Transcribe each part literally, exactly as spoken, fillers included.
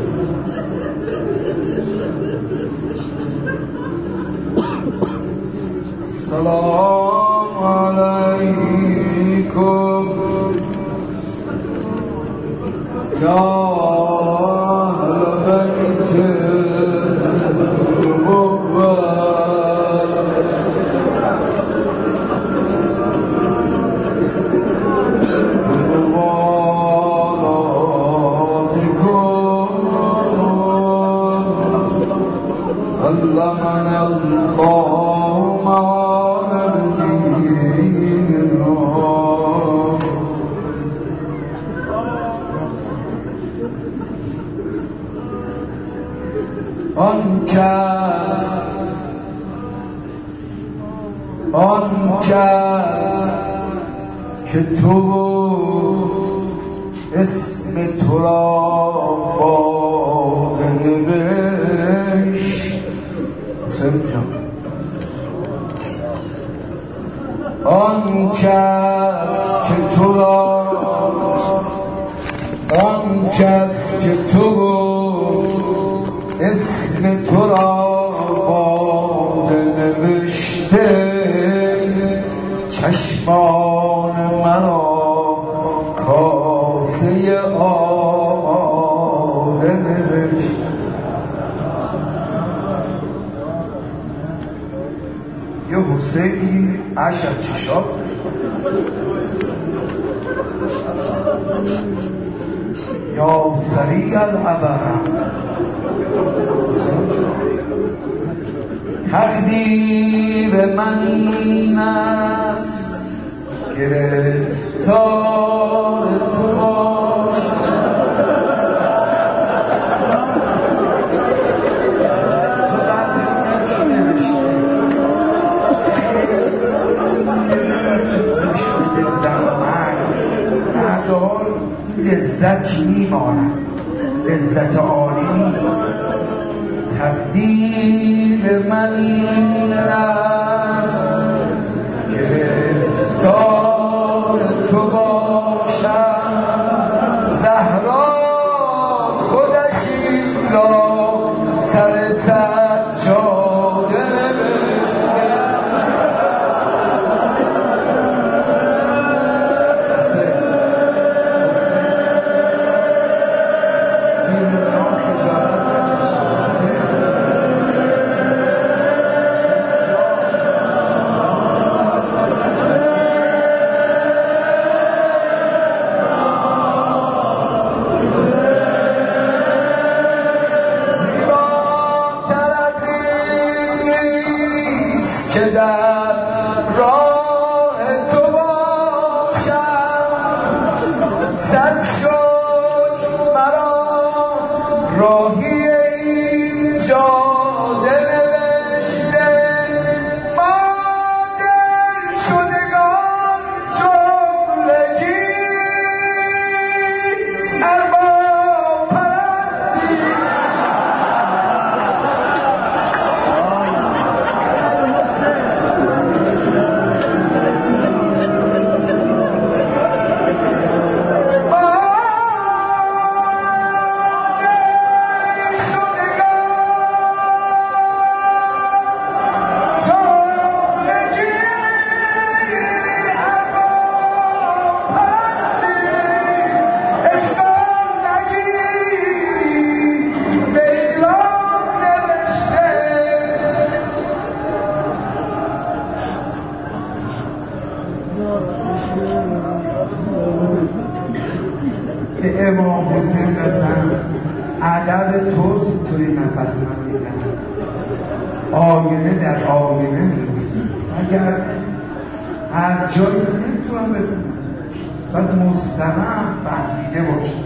السلام علیکم یا اهل بیت آن کس آن کس که تو اسم تو را با نوشت آن کس که تو را آن کس که تو اسم تو را باده نوشته چشمان مرا کاسه آماده نوشته. یه حسینی عشق چشاب یا سریع العبر تقدیر من این است گرفتار تو باش تو بعضی چی نوشته فردار لذت میماند لذت عالی نیست. تقدیر من این است گرفتار تو باشم زهرا خودش این را سر سجاده نوشته. که در راه تو باشم صد شکر مرا راهی این جاده نوشته. ما دل شدگان جملگی ارباب پرستی به امام حسین رسن ادب توست توی نفس من میزنم آینه در آینه میفتم اگر هر جایی نمیتونم بفهمم باید مستمع فهمیده باشم.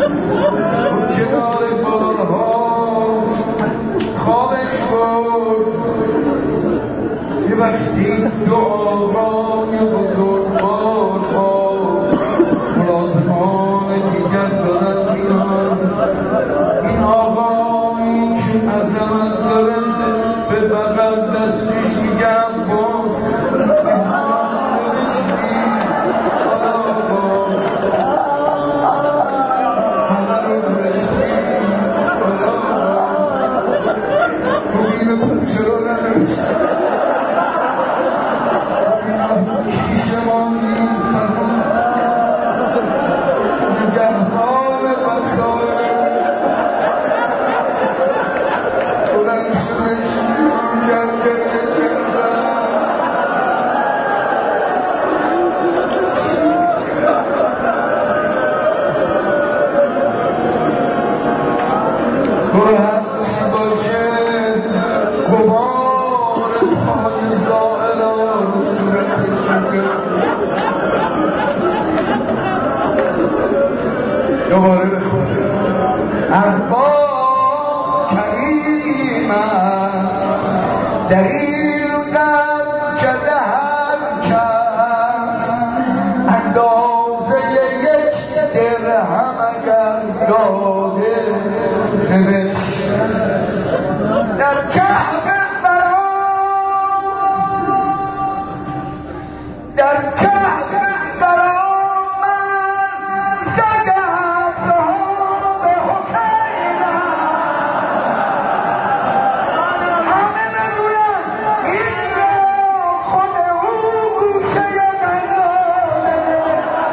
کنار بارها خوابش برد یه وقتی دو آقای بزرگوار با ملازمان دیگر دارن میان این آقایی که عظمت داره به بغل دستش میگه عباس چرا ننوشت این از کیش ما نیز فرمون نگهبان وسایل بلند شدش شروع کرد گریه کردن تو هرچی باشه قبار پای زائرا رو صورتش میگرد دوباره بخون ارباب کریم است در این قدر کده هر کس اندازه یک درهم اگر داده نوشت در کهف در کهف برآمد زد اصحاب حسین همه بدونن این را خود او گوشه قناده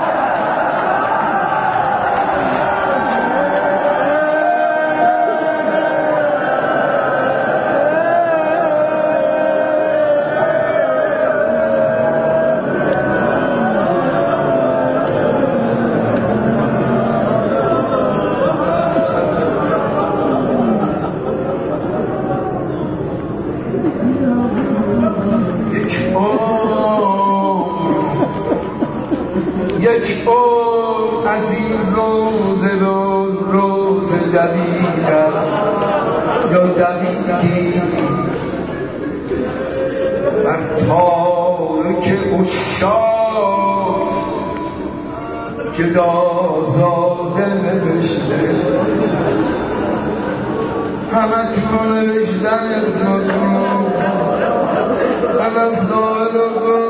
یک عمر از این روز روز دویدم یا دویدی بر تارک عشاق گدازاده نوشته همه تو نوشتن اسمتون همه سالو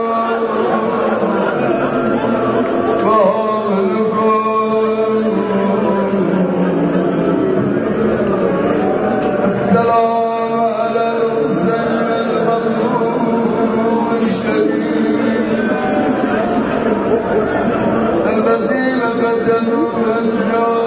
السلام على الحسين المظلوم الشهيد الذين قتلوا الأشجار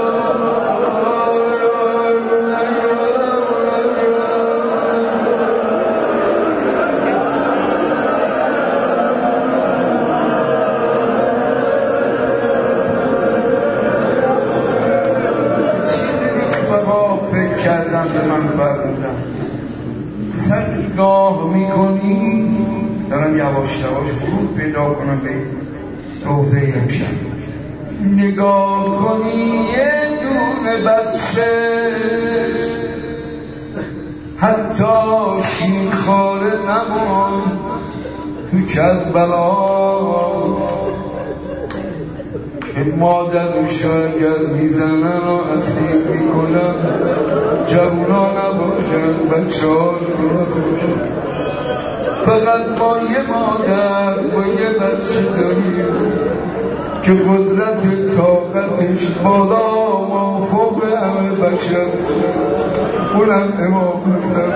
کردم به من فرمودم اصلا نگاه میکنی دارم یواش یواش ورود پیدا کنم به روزه امشب نگاه کنی یه دونه بچه حتی شیرخواره نمان تو کربلا مادرشو اگر میزنن و اسیر میکنن جوونا نباشن بچه هاشون باشن فقط ما یه مادر و یه بچه داریم که قدرت طاقتش بالا و فوق همه بشر اونم امام حسین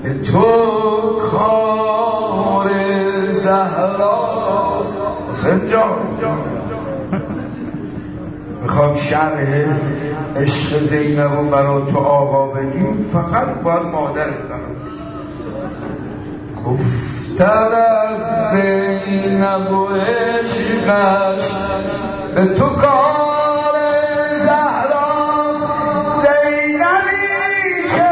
تو کار زهراست. حسین جان میخوام شرح عشق زینب رو برا تو آقا بگیم، فقط باید مادر دارم. گفتر از زینب و عشقش به تو کار زهراست. زینبی که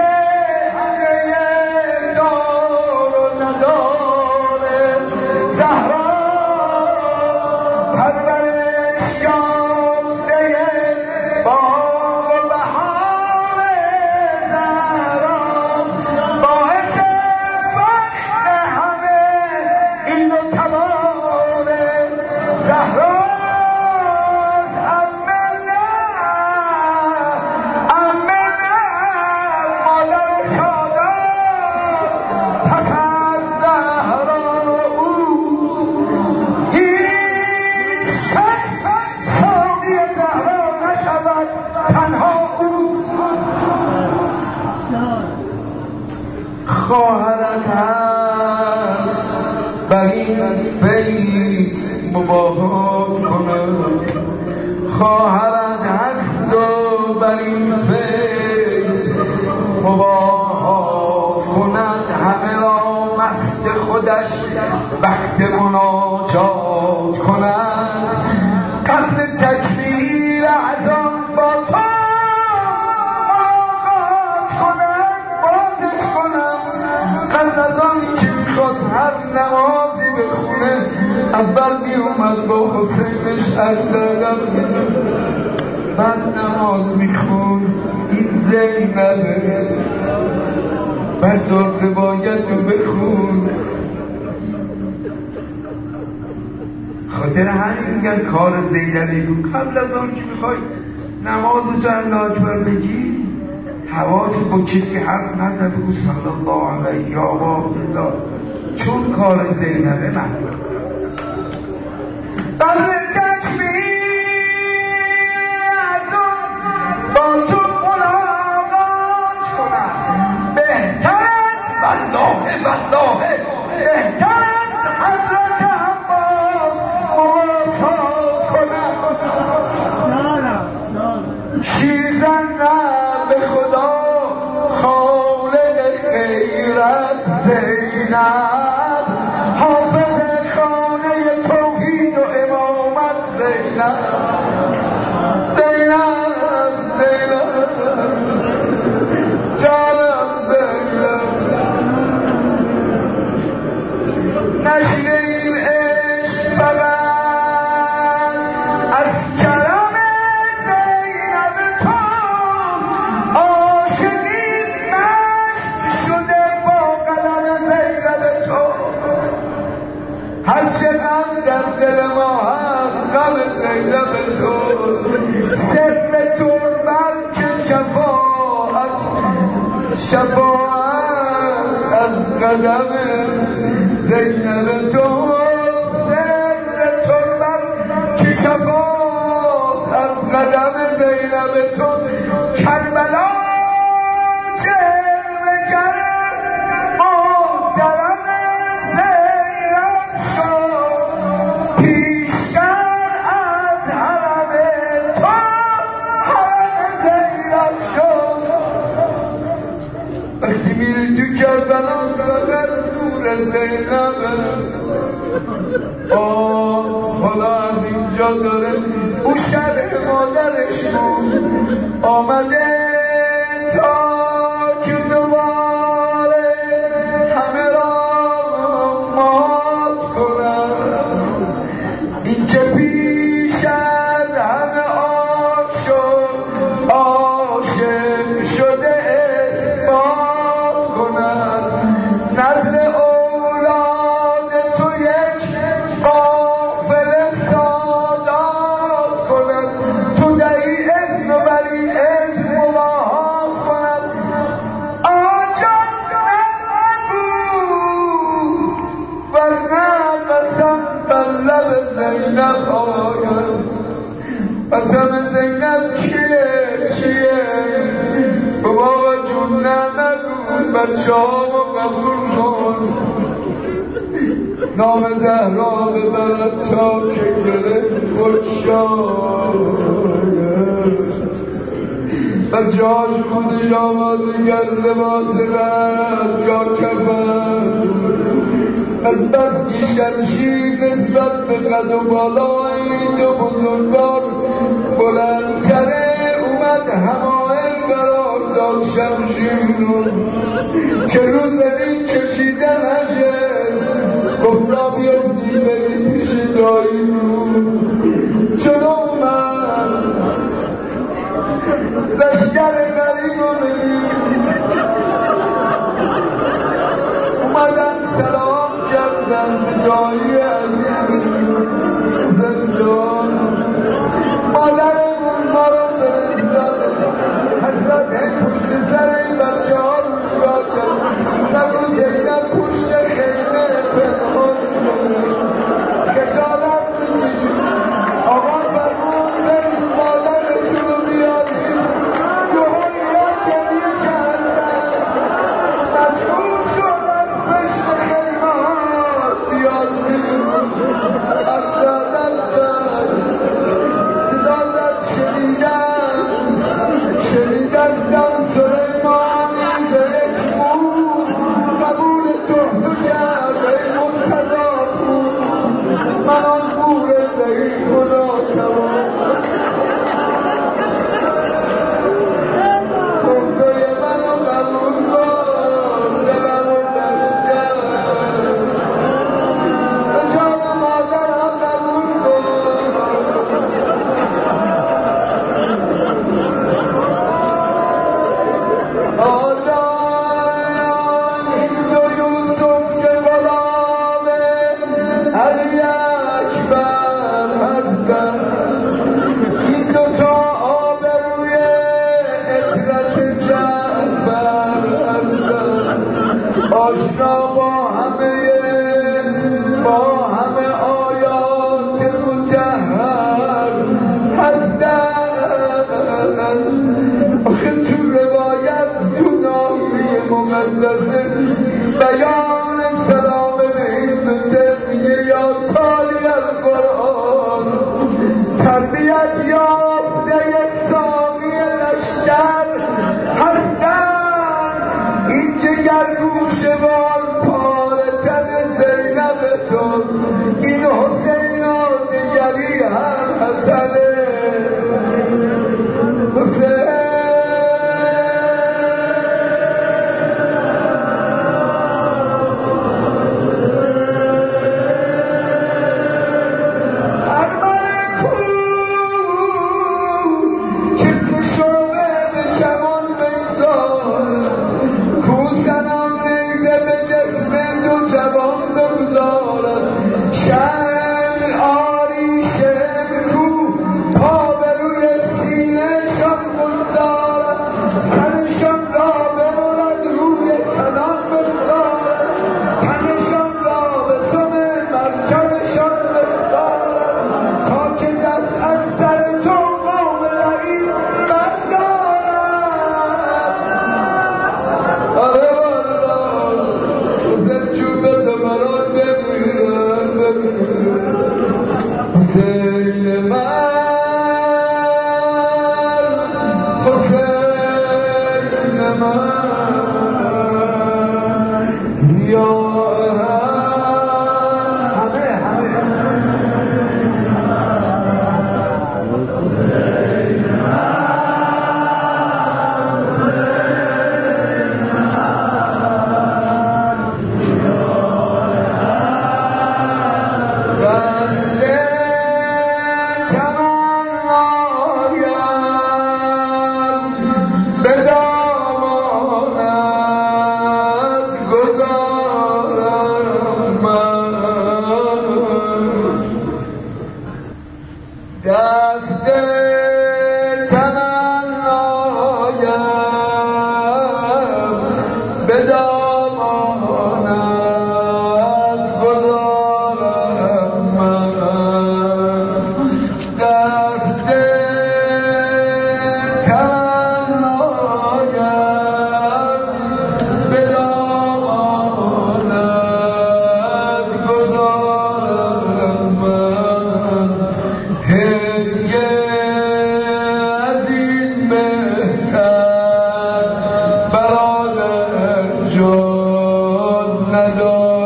همه دار و نداره زهراست. پرورش یافته باغ و بهار زهراست. باعث فخر همه این و تبار زهراست. خواهرت هست بر این فیض مباهات کند. خواهرت هست و بر این فیض مباهات کند. همه را مست خودش وقت مناجات کند. قبل تکبیر اذان با تو قبل از آنی که میخواست هر نمازی بخونه اول میومد با حسینش عرضدم بعد نماز میخون. این زینبه بعد دار روایت رو بخون. خاطر همین میگن کار زینبی رو قبل از آن که میخوای نماز تو الله اکبر بگی حواست با کسی حرف نزد، بگو صلی الله علیه یا عبدالله، چون کار زینبه محبوب. بعد تکبیر از اون با تو ملاقات کنم بهتر است والله والله بهتر است حضرت عباس موافقات کنم. شیرزن نه به خدا خالق غیرت زینب، حافظ خانه توحید و امامت زینب. زینب زینب جانم زینب. نشین این عشق فقط از کرم زینب تو. عاشقی مست شده با قدم زینب تو. هرچه غم در دل ما هست غم زینب تو. سر تربت که شفاعت شفاعت از قدم زینب تو. سر تربت که شفاعت از قدم زینب تو. کربلا جلوه گر محترم زینب شد. پیشتر از حرم تو حرم زینب شد. وقتی میری تو کربلا فقط دور زینبه. آه حالا از اینجا داره او شرح مادرش بود آمده تا که دوباره همه را مات کند. این که پیش از همه آن شد عاشق شده اثبات کند. نزد اولاد تو یک قافله سادات کند. تو دهی اذن و بری اذن مباهات کند. آجان نگو ورنه قسم بر لب زینب آید. قسم زینب چیه چیه بابا جون نگو بچه ها قبول کن نام زهرا ببرد تا که گرفت خوشاید و جاش خودش آماده کرد لباس رد یا کفن از بس که شمشیر نسبت به قد و بالای این دو بزرگوار بلندتره اومد همائل قرار داد شمشیر رو که رو زمین کشیده نشه گفتا بیفتی بری پیش دایی رو چرا اومد لشکر غریب رو بگیر اومدن سلام کردن به دایی عزیز زندان مادرمون ما رو فرستاده حضرت پشت سر این بچه ها رو نگاه کرد نگو زینب پشت خیمه پنهان شده خجالت میکشید آقا فرمون برید مادرتون رو بیارید دوهای ها گریه کردن مجبور شد از پشت خیمه ها بیاد بیرون افزادن کرد صدا زد شنیدن شنید از دم سلیمانی زرش بود قبول تحفه کرد ای منتظر بود من آن گور ضعیف و ناتوان تحفه من رو قبول کن دلم رو دشتن به جان مادرم قبول کن آدان این دو یوسف که غلام علی اکبر هستن این دوتا آبروی عترت جعفر هستن آشنا با همه با همه آیات مطهر هستن آخه تو روایت تو نامه مقدس بیان سلام به این دوته میگه یا تالی القرآن تربیت یافته سامی لشکر هستن این جگر گوشوار پاره تن زینب تو این حسین آدگری هم حسنه حسین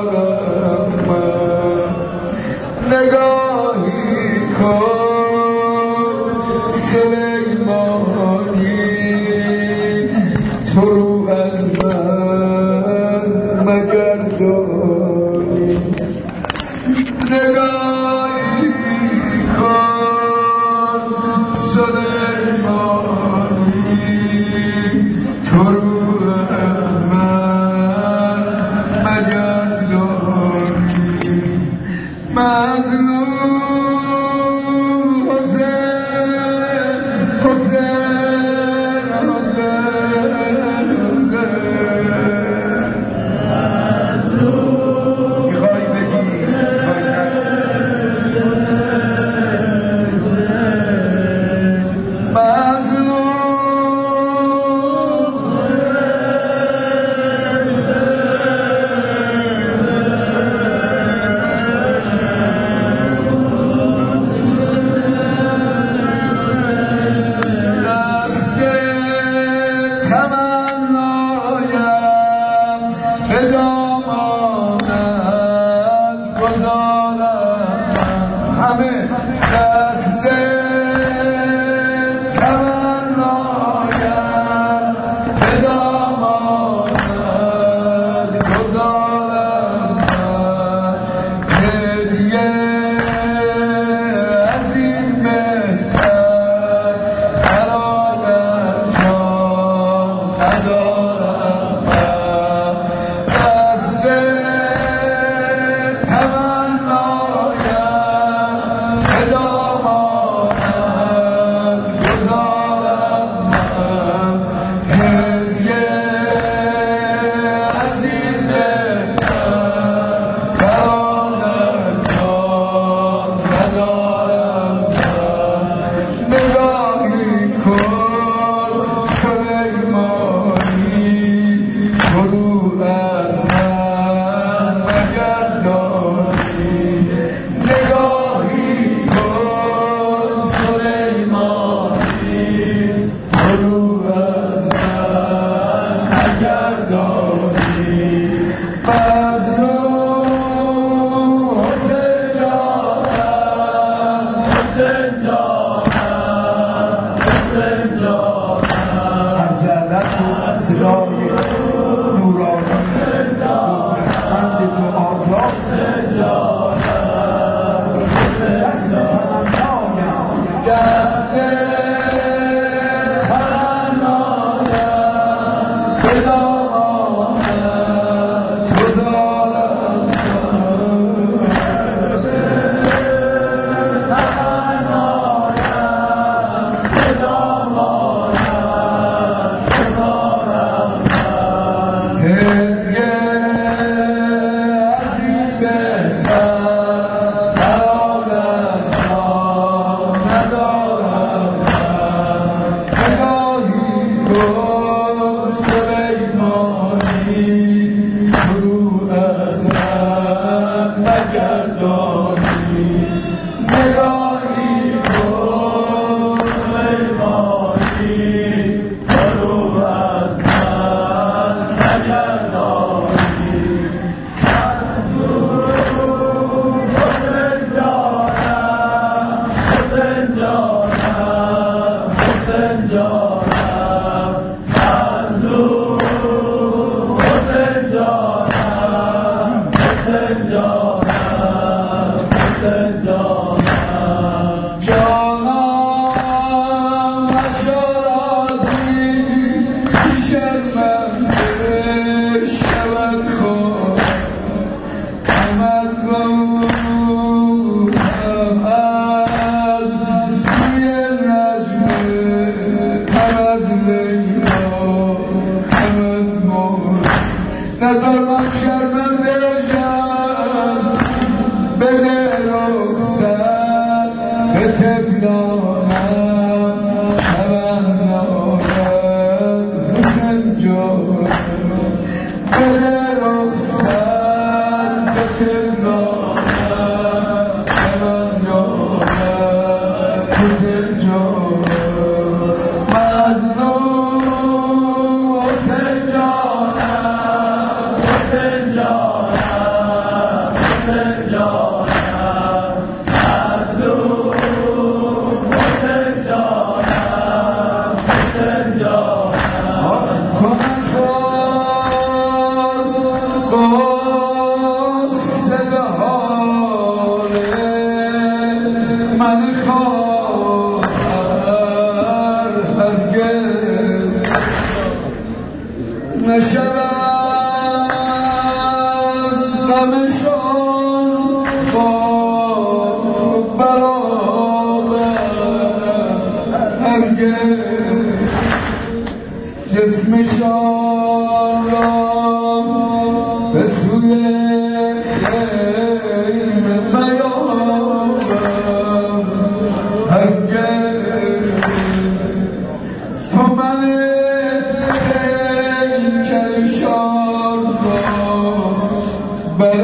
دارم من نگاهی کن سلیمانی تو رو از من مگردانی نگاهی کن سلیمانی تو رو از من مگردانی مظلوم حسین حسین حسین حسین میخوای بگی میخوای مظلوم نظر من شرمنده باشم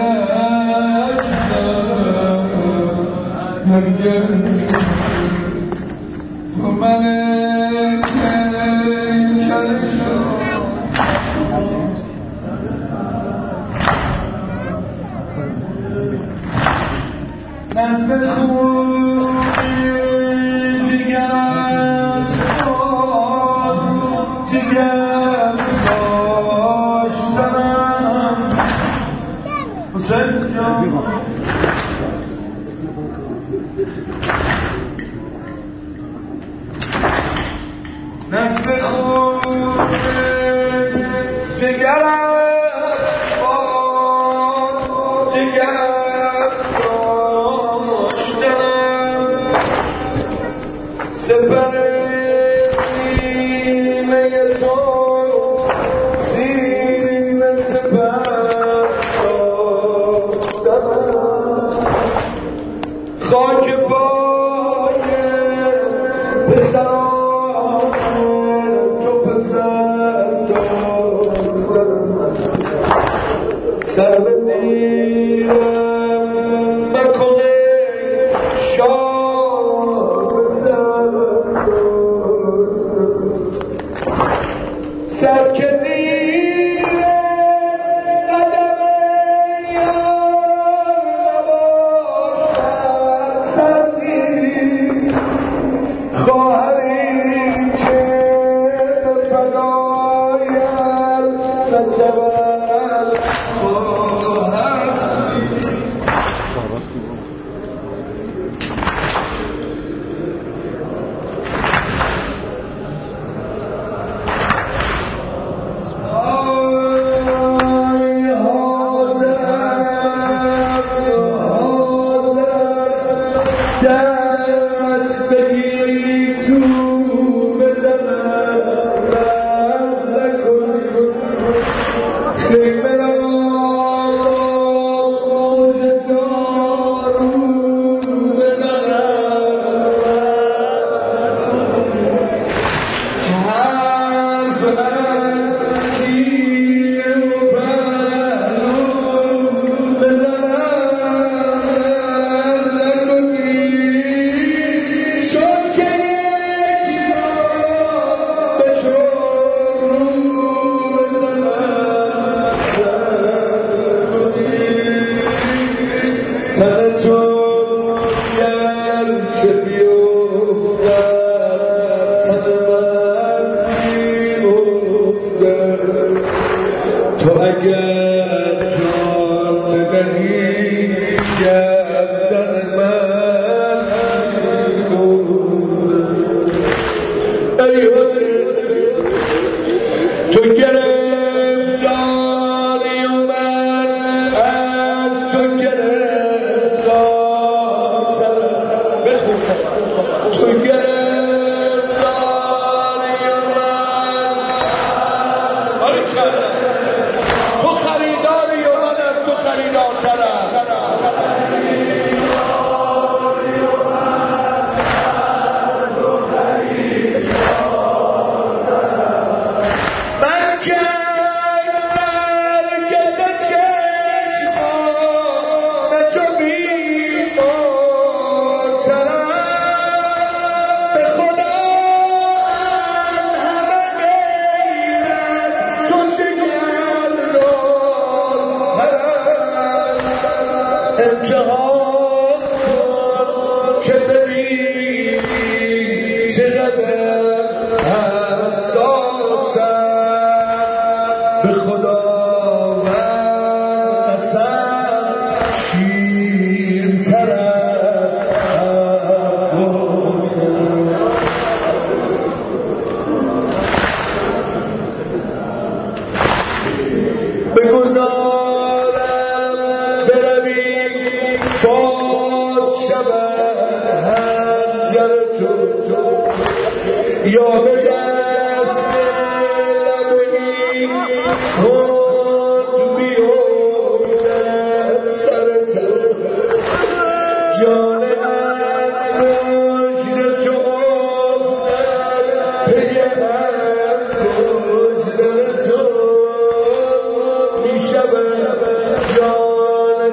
جان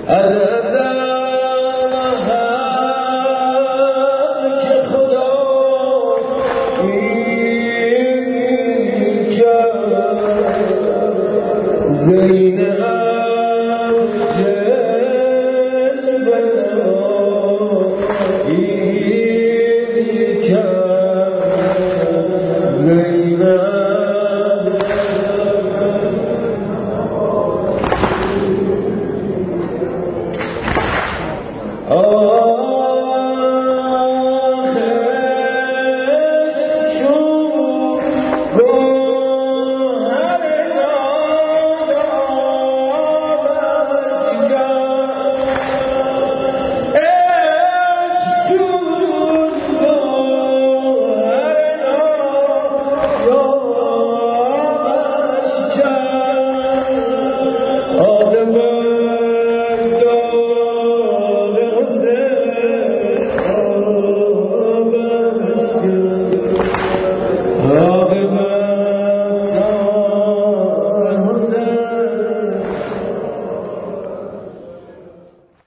زینب